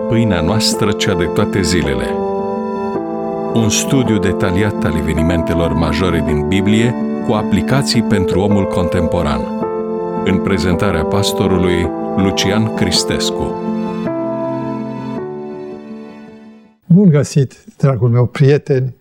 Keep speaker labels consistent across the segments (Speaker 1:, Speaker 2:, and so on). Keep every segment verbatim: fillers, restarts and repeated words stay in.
Speaker 1: Pâinea noastră, cea de toate zilele. Un studiu detaliat al evenimentelor majore din Biblie cu aplicații pentru omul contemporan. În prezentarea pastorului Lucian Cristescu.
Speaker 2: Bun găsit, dragul meu prieten,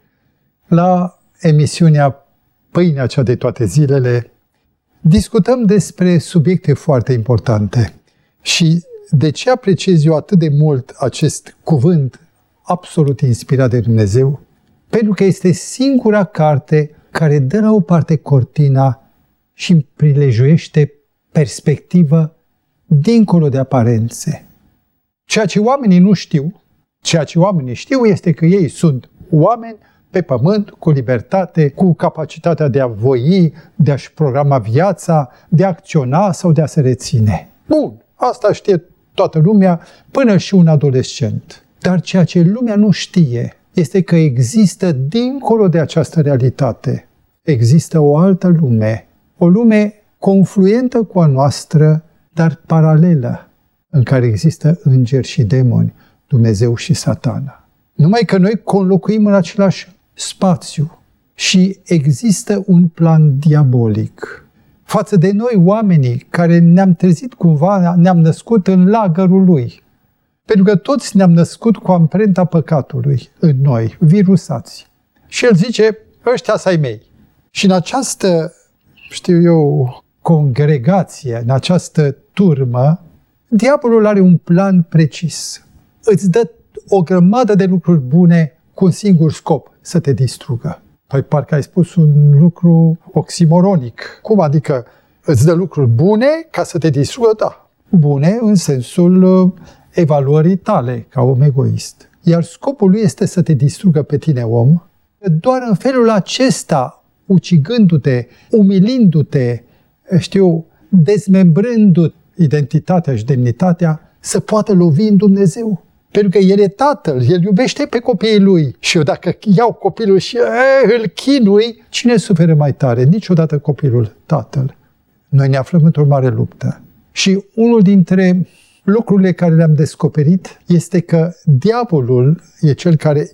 Speaker 2: la emisiunea Pâinea cea de toate zilele. Discutăm despre subiecte foarte importante. Și de ce apreciez eu atât de mult acest cuvânt absolut inspirat de Dumnezeu? Pentru că este singura carte care dă la o parte cortina și îmi prilejuiește perspectivă dincolo de aparențe. Ceea ce oamenii nu știu, ceea ce oamenii știu este că ei sunt oameni pe pământ, cu libertate, cu capacitatea de a voi, de a-și programa viața, de a acționa sau de a se reține. Bun, asta știe toată lumea, până și un adolescent. Dar ceea ce lumea nu știe este că există, dincolo de această realitate, există o altă lume, o lume confluentă cu a noastră, dar paralelă, în care există îngeri și demoni, Dumnezeu și Satana. Numai că noi conlocuim în același spațiu și există un plan diabolic față de noi, oamenii care ne-am trezit cumva, ne-am născut în lagărul lui. Pentru că toți ne-am născut cu amprenta păcatului în noi, virusați. Și el zice, ăștia să ai mei. Și în această, știu eu, congregație, în această turmă, diavolul are un plan precis. Îți dă o grămadă de lucruri bune cu un singur scop, să te distrugă. Păi parcă ai spus un lucru oximoronic. Cum adică îți dă lucruri bune ca să te distrugă? Da, bune în sensul evaluării tale ca om egoist. Iar scopul lui este să te distrugă pe tine, om. Doar în felul acesta, ucigându-te, umilindu-te, știu, dezmembrându identitatea și demnitatea, să poată lovi în Dumnezeu. Pentru că El e Tatăl, El iubește pe copiii Lui. Și eu dacă iau copilul și e, îl chinui, cine suferă mai tare? Niciodată copilul, Tatăl. Noi ne aflăm într-o mare luptă. Și unul dintre lucrurile care le-am descoperit este că diavolul e cel care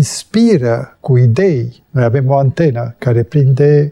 Speaker 2: inspiră cu idei. Noi avem o antenă care prinde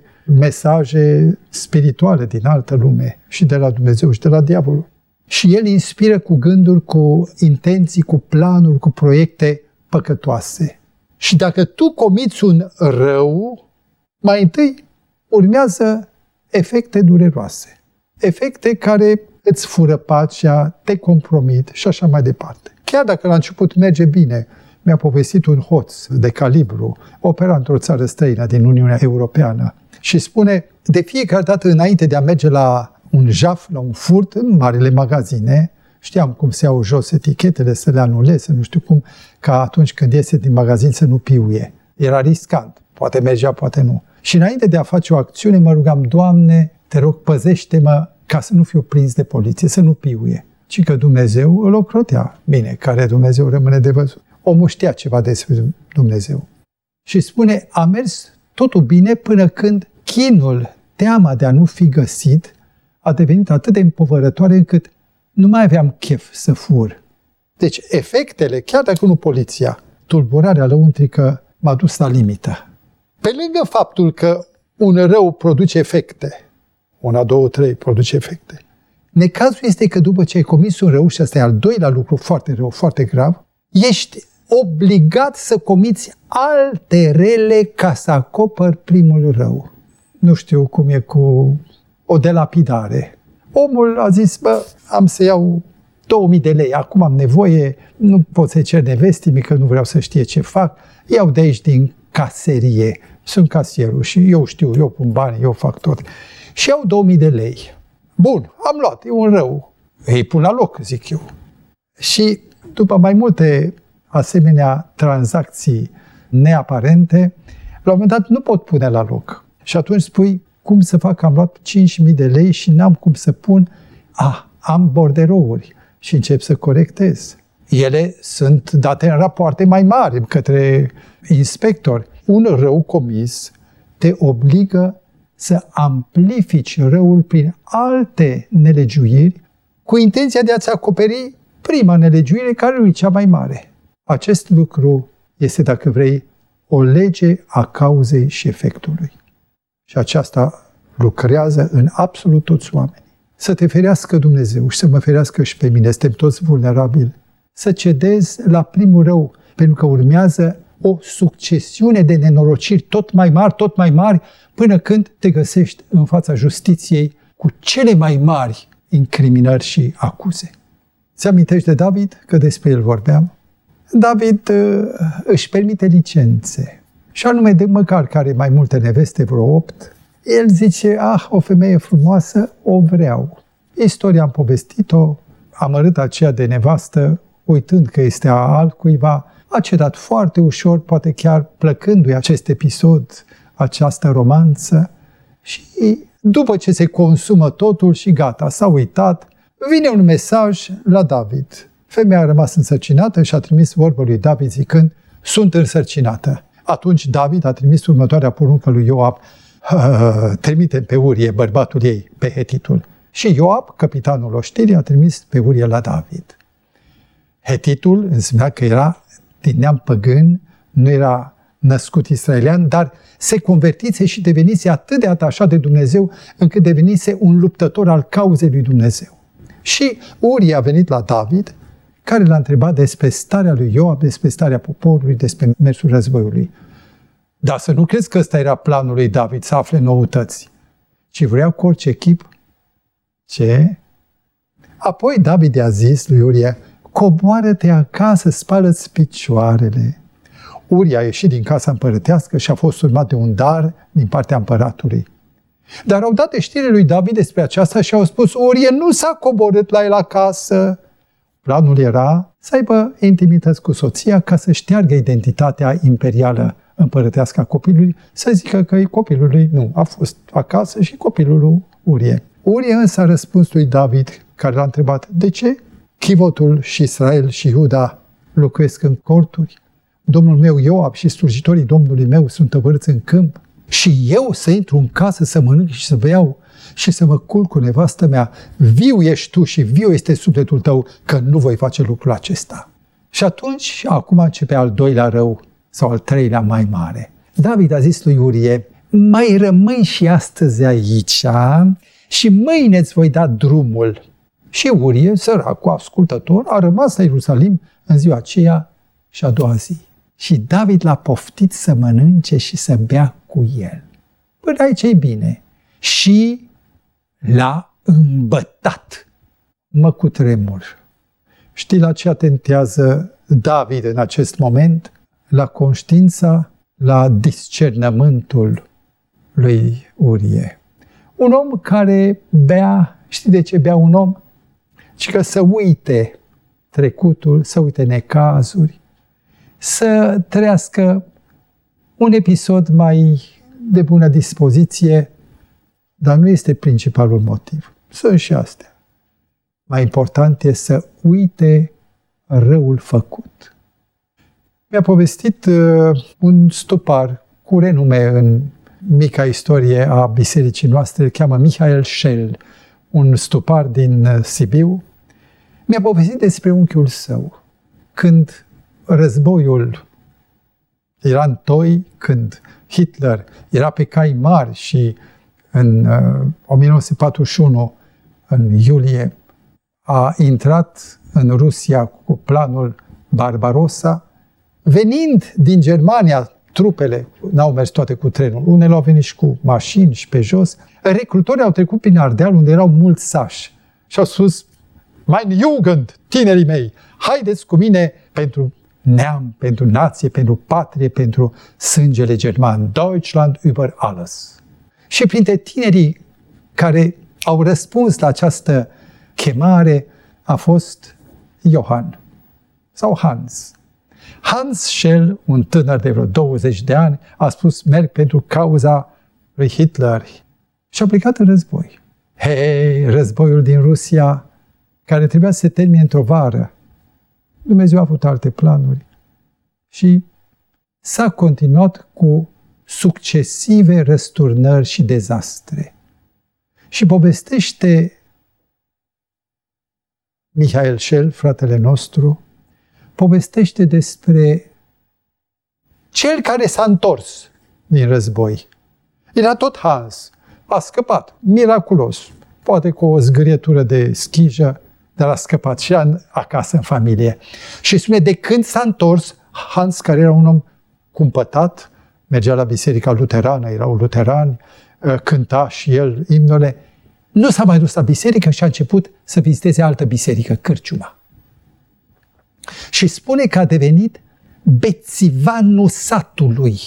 Speaker 2: mesaje spirituale din altă lume și de la Dumnezeu și de la diavolul. Și el inspiră cu gânduri, cu intenții, cu planuri, cu proiecte păcătoase. Și dacă tu comiți un rău, mai întâi urmează efecte dureroase. Efecte care îți fură pacea, te compromit și așa mai departe. Chiar dacă la început merge bine, mi-a povestit un hoț de calibru, opera într-o țară străină din Uniunea Europeană și spune, de fiecare dată înainte de a merge la un jaf, la un furt, în marile magazine, știam cum se iau jos etichetele, să le anuleze, nu știu cum, ca atunci când iese din magazin să nu piuie. Era riscant, poate mergea, poate nu. Și înainte de a face o acțiune, mă rugam, Doamne, te rog, păzește-mă ca să nu fiu prins de poliție, să nu piuie. Ci că Dumnezeu îl ocrotea. Bine, care Dumnezeu rămâne de văzut. Omul știa ceva despre Dumnezeu. Și spune, a mers totul bine până când chinul, teama de a nu fi găsit, a devenit atât de împovărătoare încât nu mai aveam chef să fur. Deci efectele, chiar dacă nu poliția, tulburarea lăuntrică m-a dus la limită. Pe lângă faptul că un rău produce efecte, una, două, trei produce efecte, necazul este că după ce ai comis un rău, și asta e al doilea lucru foarte rău, foarte grav, ești obligat să comiți alte rele ca să acoperi primul rău. Nu știu cum e cu o delapidare. Omul a zis, bă, am să iau două mii de lei, acum am nevoie, nu pot să-i cer nevestii, că nu vreau să știe ce fac, iau de aici din caserie, sunt casierul și eu știu, eu pun bani, eu fac tot. Și iau două mii de lei. Bun, am luat, e un rău. Îi pun la loc, zic eu. Și după mai multe asemenea tranzacții neaparente, la un moment dat nu pot pune la loc. Și atunci spui, cum să fac? Am luat cinci mii de lei și n-am cum să pun. Ah, am borderouri și încep să corectez. Ele sunt date în rapoarte mai mari către inspectori. Un rău comis te obligă să amplifici răul prin alte nelegiuiri cu intenția de a-ți acoperi prima nelegiuire care nu e cea mai mare. Acest lucru este, dacă vrei, o lege a cauzei și efectului. Și aceasta lucrează în absolut toți oamenii. Să te ferească Dumnezeu și să mă ferească și pe mine, suntem toți vulnerabili. Să cedezi la primul rău, pentru că urmează o succesiune de nenorociri tot mai mari, tot mai mari, până când te găsești în fața justiției cu cele mai mari incriminări și acuze. Ți amintești de David? Că despre el vorbeam. David uh, își permite licențe. Și anume, de măcar care mai multe neveste, vreo opt, el zice, ah, o femeie frumoasă, o vreau. Istoria am povestit-o, amărât aceea de nevastă, uitând că este a altcuiva, a cedat foarte ușor, poate chiar plăcându-i acest episod, această romanță, și după ce se consumă totul și gata, s-a uitat, vine un mesaj la David. Femeia a rămas însărcinată și a trimis vorbă lui David zicând, sunt însărcinată. Atunci David a trimis următoarea poruncă lui Ioab, trimite pe Urie, bărbatul ei, pe Hetitul. Și Ioab, capitanul oștirii, a trimis pe Urie la David. Hetitul însemna că era din neam păgân, nu era născut israelian, dar se convertise și devenise atât de atașat de Dumnezeu, încât devenise un luptător al cauzei lui Dumnezeu. Și Urie a venit la David, care l-a întrebat despre starea lui Ioab, despre starea poporului, despre mersul războiului. Dar să nu crezi că ăsta era planul lui David, să afle noutăți, ci vrea cu orice chip. Ce? Apoi David i-a zis lui Urie, coboară-te acasă, spală-ți picioarele. Urie a ieșit din casa împărătească și a fost urmat de un dar din partea împăratului. Dar au dat știre lui David despre aceasta și au spus, Urie nu s-a coborât la el acasă. Planul era să aibă intimități cu soția ca să șteargă identitatea imperială împărătească a copilului, să zică că e copilul lui, nu, a fost acasă și copilul lui Urie. Urie însă a răspuns lui David, care l-a întrebat, de ce chivotul și Israel și Iuda locuiesc în corturi? Domnul meu Ioab și slujitorii Domnului meu sunt tăvărâți în câmp și eu să intru în casă să mănânc și să beau și să mă culc cu nevastă mea, viu ești tu și viu este sufletul tău că nu voi face lucrul acesta. Și atunci, acum începe al doilea rău sau al treilea mai mare. David a zis lui Urie, mai rămâi și astăzi aici și mâine îți voi da drumul. Și Urie, săracul ascultător, a rămas la Ierusalim în ziua aceea și a doua zi. Și David l-a poftit să mănânce și să bea cu el. Până aici e bine. Și l-a îmbătat. Mă cutremur. Știi la ce atentează David în acest moment? La conștiința, la discernământul lui Urie. Un om care bea, știi de ce bea un om? Ci că să uite trecutul, să uite necazuri, să trăiască un episod mai de bună dispoziție, dar nu este principalul motiv. Sunt și astea. Mai important e să uite răul făcut. Mi-a povestit uh, un stupar cu renume în mica istorie a bisericii noastre, îl cheamă Mihail Shell, un stupar din Sibiu. Mi-a povestit despre unchiul său. Când războiul era în toi, când Hitler era pe cai mari și în uh, o mie nouă sute patruzeci și unu, în iulie, a intrat în Rusia cu planul Barbarossa, venind din Germania, trupele n-au mers toate cu trenul, unele au venit și cu mașini și pe jos, recrutorii au trecut prin Ardeal, unde erau mulți sași și au spus, mein Jugend, tinerii mei, haideți cu mine pentru neam, pentru nație, pentru patrie, pentru sângele german. Deutschland über alles. Și printre tinerii care au răspuns la această chemare a fost Johann sau Hans. Hans Schell, un tânăr de vreo douăzeci de ani, a spus, merg pentru cauza lui Hitler și a plecat în război. Hei, războiul din Rusia, care trebuia să se termine într-o vară. Dumnezeu a avut alte planuri. Și s-a continuat cu succesive răsturnări și dezastre. Și povestește Mihail Shel, fratele nostru, povestește despre cel care s-a întors din război. Era tot Hans. A scăpat, miraculos. Poate cu o zgârietură de schijă, dar a scăpat și a acasă în familie. Și spune, de când s-a întors, Hans, care era un om cumpătat, mergea la biserica luterană, erau luterani, cânta și el imnele, nu s-a mai dus la biserică și a început să viziteze altă biserică, cârciuma. Și spune că a devenit bețivanul satului.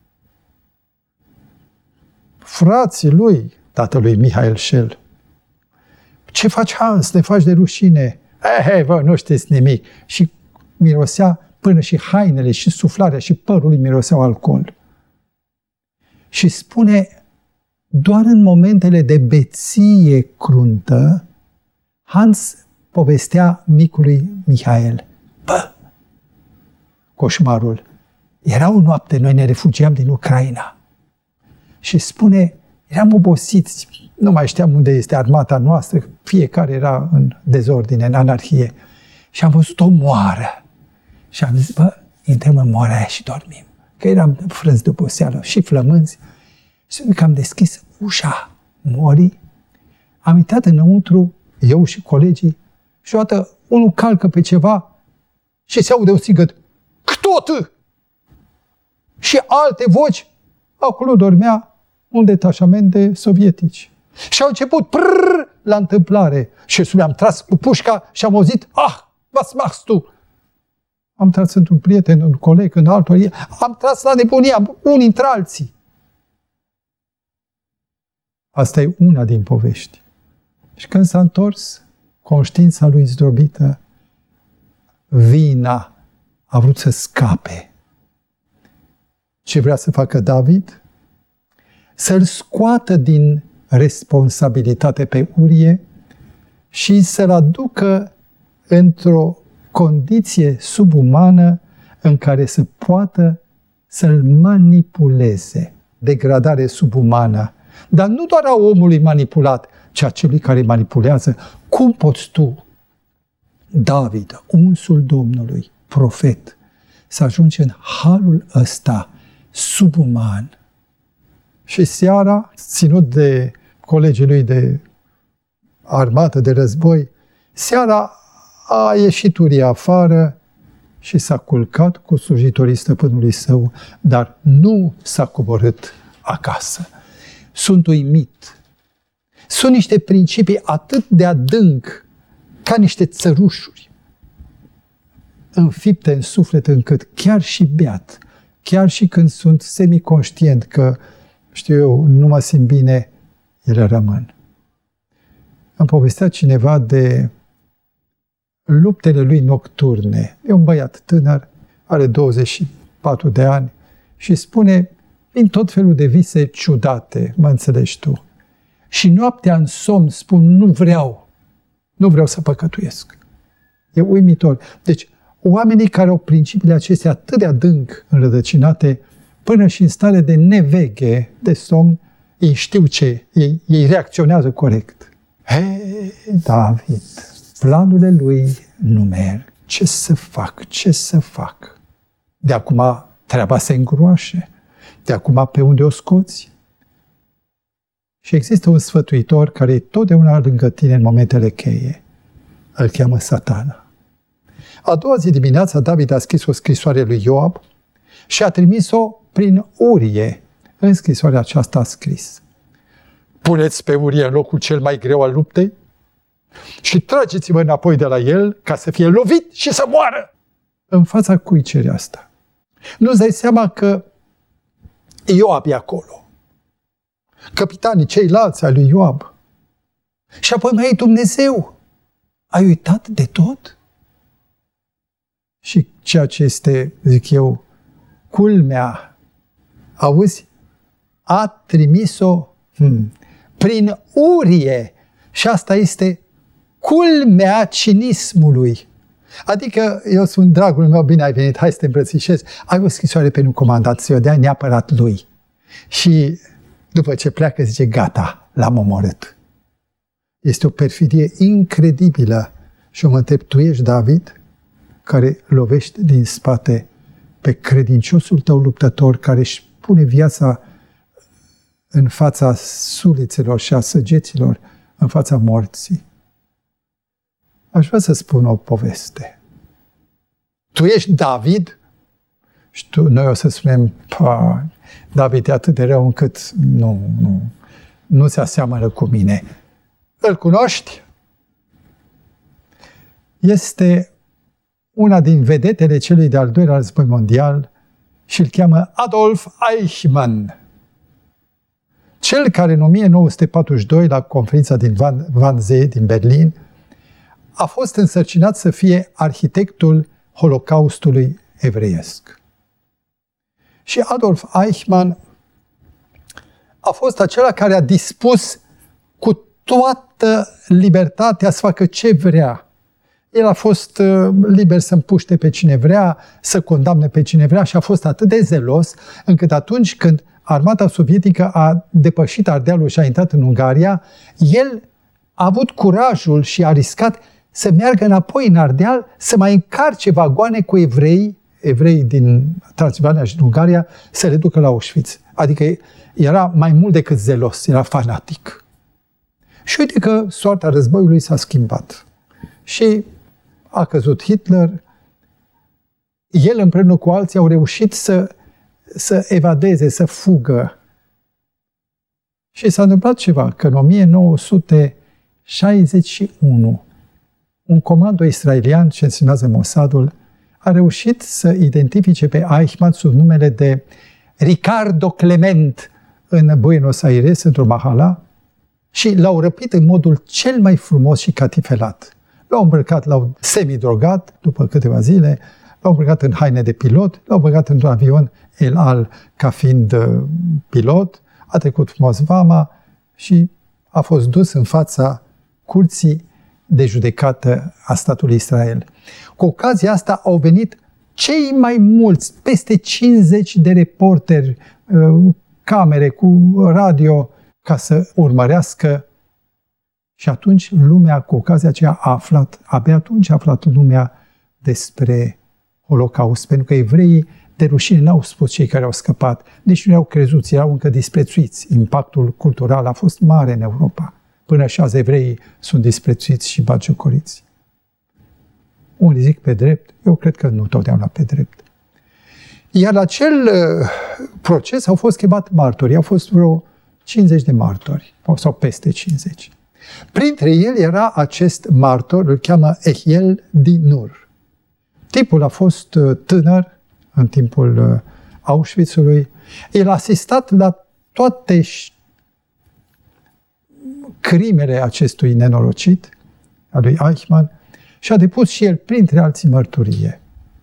Speaker 2: Frații lui, tatălui Mihail Shel, ce faci, Hans? Ne faci de rușine. Eh, bă, nu știți nimic. Și mirosea până și hainele, și suflarea, și părul lui miroseau alcool. Și spune, doar în momentele de beție cruntă, Hans povestea micului Mihail. Bă, coșmarul, era o noapte, noi ne refugiam din Ucraina. Și spune, eram obosiți, nu mai știam unde este armata noastră, fiecare era în dezordine, în anarhie. Și am văzut o moară. Și am zis, bă, intrăm în moara aia și dormim. Că eram frânți de oboseală și flămânzi. Și că am deschis ușa morii, am intrat înăuntru, eu și colegii, și odată unul calcă pe ceva și se aude un strigăt, Кто-ты? Și alte voci, acolo dormea un detașament de sovietici. Și au început prrr, la întâmplare. Și spune, am tras cu pușca și am auzit, ah, was machst tu? Am tras într-un prieten, un coleg, în altul, am tras la nebunie, unii între alții. Asta e una din povești. Și când s-a întors, conștiința lui zdrobită, vina a vrut să scape. Ce vrea să facă David? Să-l scoată din responsabilitate pe Urie și să-l aducă într-o condiție subumană în care să poată să-l manipuleze. Degradare subumană. Dar nu doar a omului manipulat, ci a celui care manipulează. Cum poți tu, David, unsul Domnului, profet, să ajungi în halul ăsta subuman? Și seara, ținut de colegii lui de armată, de război, seara a ieșit Uria afară și s-a culcat cu slujitorii stăpânului său, dar nu s-a coborât acasă. Sunt uimit. Sunt niște principii atât de adânc, ca niște țărușuri, înfipte în suflet, încât chiar și beat, chiar și când sunt semiconștient că, știu eu, nu mă simt bine, ele rămân. Îmi povestea cineva de luptele lui nocturne. E un băiat tânăr, are douăzeci și patru de ani și spune, vin tot felul de vise ciudate, mă înțelegi tu. Și noaptea în somn spun, nu vreau, nu vreau să păcătuiesc. E uimitor. Deci, oamenii care au principiile acestea atât de adânc înrădăcinate, până și în stare de neveghe, de somn, ei știu ce, ei, ei reacționează corect. Hei, David, planurile lui nu merg. Ce să fac? Ce să fac? De acum treaba se îngroașe. De acum pe unde o scoți? Și există un sfătuitor care e totdeauna lângă tine în momentele cheie. Îl cheamă Satana. A doua zi dimineața, David a scris o scrisoare lui Ioab și a trimis-o prin Urie. În scrisoarea aceasta a scris: puneți pe Urie în locul cel mai greu al luptei și trageți-vă înapoi de la el ca să fie lovit și să moară. În fața cui cere asta? Nu-ți dai seama că Ioab e acolo. Capitanii ceilalți ai lui Ioab. Și apoi mai e Dumnezeu. Ai uitat de tot? Și ceea ce este, zic eu, culmea, auzi, a trimis-o hmm, prin Urie. Și asta este culmea cinismului. Adică, eu sunt dragul meu, bine ai venit, hai să te îmbrățișez. Ai o scrisoare pe un comandat, să o dea neapărat lui. Și după ce pleacă, zice, gata, l-am omorât. Este o perfidie incredibilă. Și eu mă întreb, tu ești David, care lovești din spate pe credinciosul tău luptător, care își pune viața în fața sulițelor și a săgeților, în fața morții. Aș vrea să spun o poveste. Tu ești David? Și tu, noi o să spunem, pa, David e atât de rău încât nu, nu, nu se aseamănă cu mine. Îl cunoști? Este una din vedetele celui de-al doilea război mondial și îl cheamă Adolf Eichmann. Cel care în o mie nouă sute patruzeci și doi, la conferința din Wannsee, din Berlin, a fost însărcinat să fie arhitectul Holocaustului evreiesc. Și Adolf Eichmann a fost acela care a dispus cu toată libertatea să facă ce vrea. El a fost liber să împuște pe cine vrea, să condamne pe cine vrea și a fost atât de zelos încât atunci când armata sovietică a depășit Ardealul și a intrat în Ungaria, el a avut curajul și a riscat să meargă înapoi în Ardeal, să mai încarce vagoane cu evrei, evrei din Transilvania și din Ungaria, să le ducă la Auschwitz. Adică era mai mult decât zelos, era fanatic. Și uite că soarta războiului s-a schimbat. Și a căzut Hitler, el împreună cu alții au reușit să, să evadeze, să fugă. Și s-a întâmplat ceva, că în o mie nouă sute șaizeci și unu un comando israelian, ce însemnează Mossadul, a reușit să identifice pe Eichmann sub numele de Ricardo Clement în Buenos Aires, într-o mahala, și l-au răpit în modul cel mai frumos și catifelat. L-au îmbrăcat, l-au semidrogat după câteva zile, l-au îmbrăcat în haine de pilot, l-au băgat într-un avion El Al ca fiind pilot, a trecut frumos vama și a fost dus în fața curții de judecată a statului Israel. Cu ocazia asta au venit cei mai mulți, peste cincizeci de reporteri, camere cu radio, ca să urmărească. Și atunci lumea, cu ocazia aceea, a aflat, abia atunci a aflat lumea despre Holocaust, pentru că evreii de rușine n-au spus cei care au scăpat, nici nu au crezut, erau încă disprețuiți. Impactul cultural a fost mare în Europa. Până și azi evreii sunt disprețuiți și batjocoriți. Unii zic pe drept, eu cred că nu totdeauna pe drept. Iar la acel uh, proces au fost chemat martori, au fost vreo cincizeci de martori, sau peste cincizeci. Printre el era acest martor, îl cheamă Echiel din Nur. Tipul a fost uh, tânăr în timpul uh, Auschwitz-ului. El a asistat la toate crimele acestui nenorocit, a lui Eichmann, și a depus și el, printre alții, mărturie.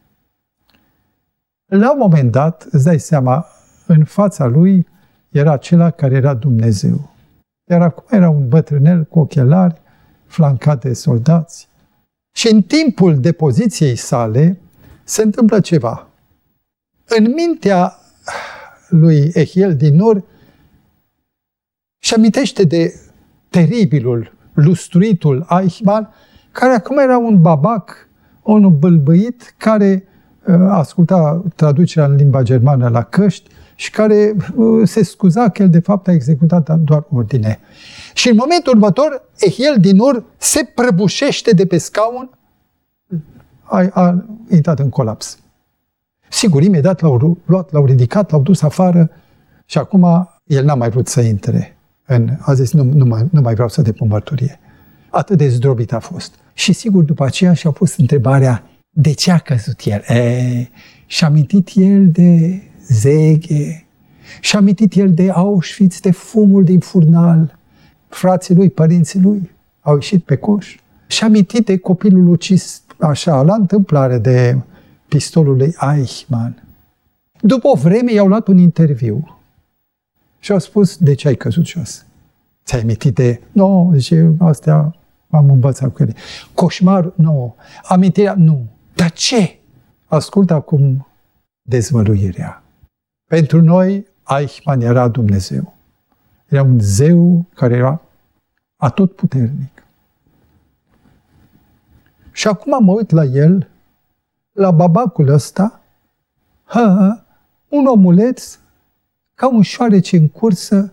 Speaker 2: La un moment dat, îți dai seama, în fața lui era acela care era Dumnezeu. Iar acum era un bătrânel cu ochelari, flancat de soldați. Și în timpul depoziției sale se întâmplă ceva. În mintea lui Echiel din Nur și amintește de teribilul, lustruitul Eichmann, care acum era un babac, unul bâlbâit, care uh, asculta traducerea în limba germană la căști și care uh, se scuza că el de fapt a executat doar ordine. Și în momentul următor, Echiel din Nur se prăbușește de pe scaun, a, a intrat în colaps. Sigur, imediat l-au luat, l-au ridicat, l-au dus afară și acum el n-a mai vrut să intre. În, a zis, nu, nu, mai, nu mai vreau să depun mărturie. Atât de zdrobit a fost. Și sigur, după aceea și-a pus întrebarea, de ce a căzut el? E, și-a amintit el de Zeghe, și-a amintit el de Auschwitz, de fumul din furnal. Frații lui, părinții lui au ieșit pe coș. Și-a amintit de copilul ucis, așa, la întâmplare, de pistolul lui Eichmann. După o vreme i-au luat un interviu și au spus, de ce ai căzut jos? Ți-ai amintit de... Nu, zice, astea am învățat cu ele. Coșmarul? Nu. Amintirea? Nu. Dar ce? Ascultă acum dezvăluirea. Pentru noi, Eichmann era Dumnezeu. Era un zeu care era atotputernic. Și acum mă uit la el, la babacul ăsta, ha, un omuleț, ca un șoarece în cursă,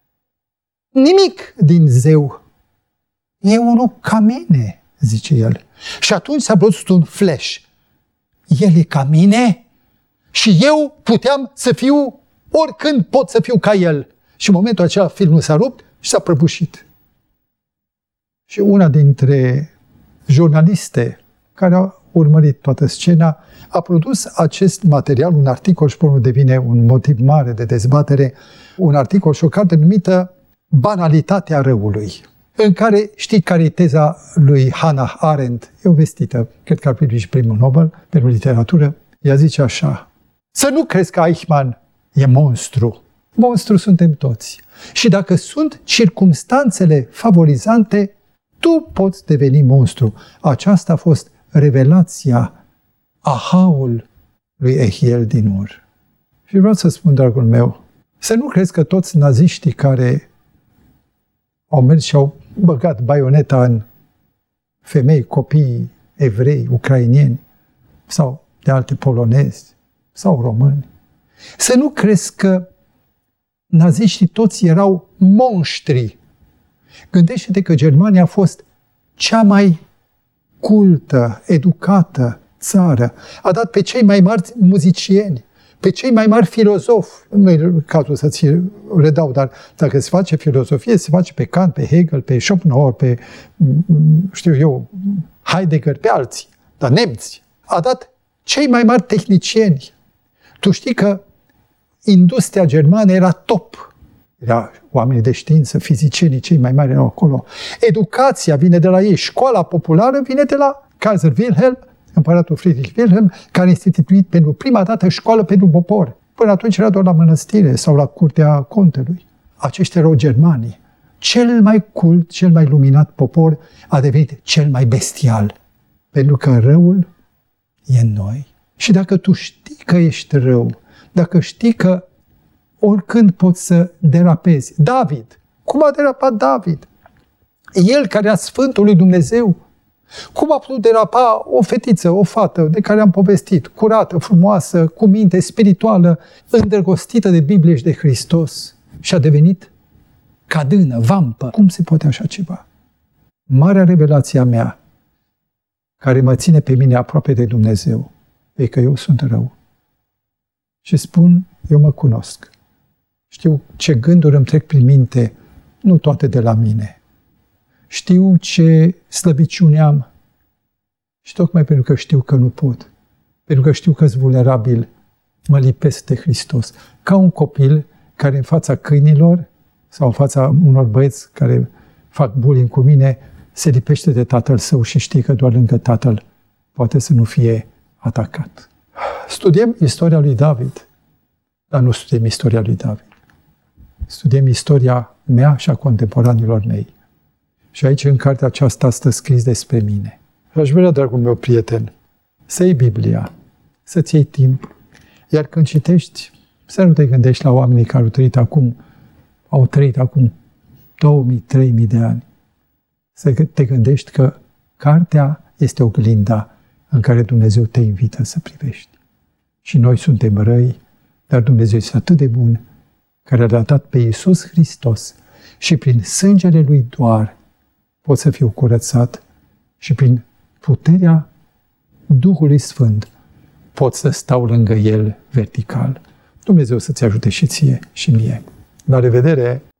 Speaker 2: nimic din zeu. E unul ca mine, zice el. Și atunci s-a produs un flash. El e ca mine și eu puteam să fiu, oricând pot să fiu ca el. Și în momentul acela filmul s-a rupt și s-a prăbușit. Și una dintre jurnaliste care a urmărit toată scena a produs acest material, un articol, și pe urmă devine un motiv mare de dezbatere, un articol și o carte numită Banalitatea răului, în care, știi care e teza lui Hannah Arendt, e o vestită, cred că ar primi și primul Nobel pentru literatură, ea zice așa: să nu crezi că Eichmann e monstru. Monstru suntem toți. Și dacă sunt circumstanțele favorizante, tu poți deveni monstru. Aceasta a fost revelația, ahaul lui Ehiel din Ur. Și vreau să spun, dragul meu, să nu crezi că toți naziștii care au mers și au băgat baioneta în femei, copii, evrei, ucrainieni sau de alte polonezi sau români, să nu crezi că naziștii toți erau monștri. Gândește-te că Germania a fost cea mai cultă, educată țară. A dat pe cei mai mari muzicieni, pe cei mai mari filozofi. Nu e cazul să ți redau, dar dacă se face filozofie, se face pe Kant, pe Hegel, pe Schopenhauer, pe, știu eu, Heidegger, pe alții, dar nemți. A dat cei mai mari tehnicieni. Tu știi că industria germană era top. Era oamenii de știință, fizicienii cei mai mari erau acolo. Educația vine de la ei. Școala populară vine de la Kaiser Wilhelm, împăratul Friedrich Wilhelm, care a instituit pentru prima dată școală pentru popor. Până atunci era doar la mănăstire sau la curtea contelui. Aceștia erau germanii. Cel mai cult, cel mai luminat popor a devenit cel mai bestial. Pentru că răul e în noi. Și dacă tu știi că ești rău, dacă știi că oricând poți să derapezi. David. Cum a derapat David? El care era Sfântul lui Dumnezeu. Cum a putut derapa o fetiță, o fată de care am povestit, curată, frumoasă, cu minte spirituală, îndrăgostită de Biblie și de Hristos și a devenit cadână, vampă. Cum se poate așa ceva? Marea revelație a mea, care mă ține pe mine aproape de Dumnezeu, e că eu sunt rău. Și spun, eu mă cunosc. Știu ce gânduri îmi trec prin minte, nu toate de la mine. Știu ce slăbiciune am. Și tocmai pentru că știu că nu pot, pentru că știu că sunt vulnerabil, mă lipesc de Hristos. Ca un copil care în fața câinilor sau în fața unor băieți care fac bullying cu mine, se lipește de tatăl său și știe că doar lângă tatăl poate să nu fie atacat. Studiem istoria lui David, dar nu studiem istoria lui David. Studiem istoria mea și a contemporanilor mei. Și aici, în cartea aceasta, stă scris despre mine. Aș vrea, dragul meu prieten, să iei Biblia, să-ți iei timp, iar când citești, să nu te gândești la oamenii care au trăit acum, au trăit acum două mii, trei mii de ani. Să te gândești că cartea este oglinda în care Dumnezeu te invită să privești. Și noi suntem răi, dar Dumnezeu este atât de bun, care l-a dat pe Iisus Hristos și prin sângele Lui doar pot să fiu curățat și prin puterea Duhului Sfânt pot să stau lângă El vertical. Dumnezeu să-ți ajute și ție și mie. La revedere!